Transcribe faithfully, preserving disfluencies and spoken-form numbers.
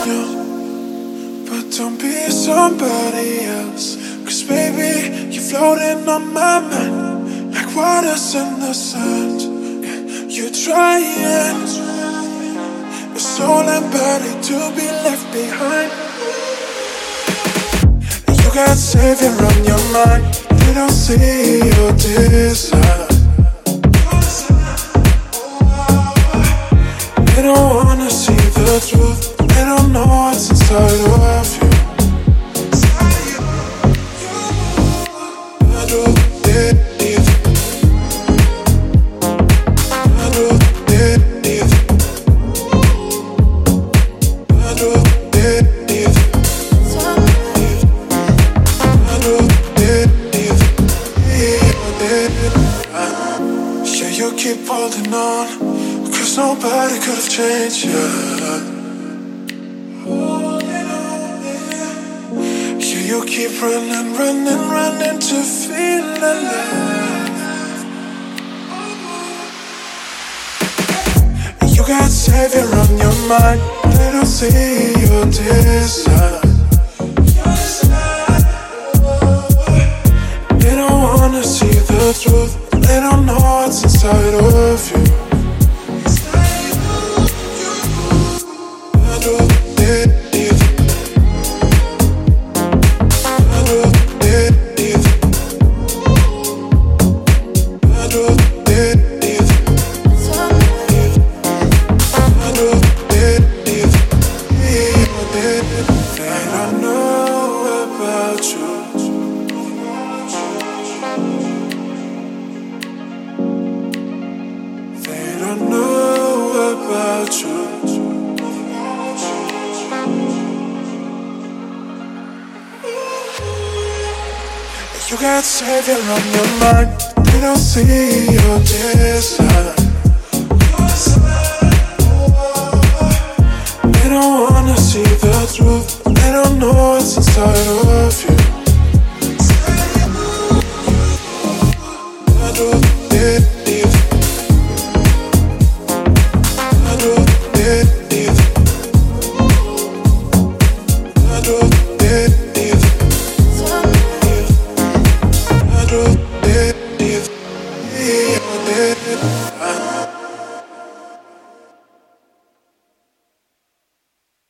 But don't be somebody else. Cause baby, you're floating on my mind like waters in the sand. Yeah, you're trying your soul and body to be left behind. You got savior on your mind. They don't see your design. They don't wanna see the truth. They don't know what's inside of you. The truth is, the truth is, the truth is, the truth is. Yeah, you keep holding on, cause nobody could have changed you. You keep running, running, running to feel alive. You got savior on your mind. They don't see your design. They don't wanna see the truth. They don't know what's inside of you. The truth is, you got savior on your mind. They don't see your design. They don't wanna see the truth. They don't know what's inside of you. The truth is, the truth is, the truth.